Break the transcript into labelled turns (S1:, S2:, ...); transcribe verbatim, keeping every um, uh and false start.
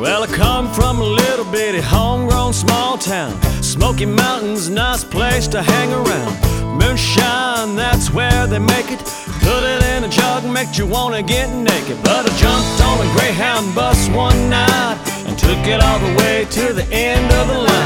S1: Well, I come from a little bitty homegrown small town. Smoky Mountains, nice place to hang around. Moonshine, that's where they make it. Put it in a jug, makes you wanna get naked. But I jumped on a Greyhound bus one night and took it all the way to the end of the line.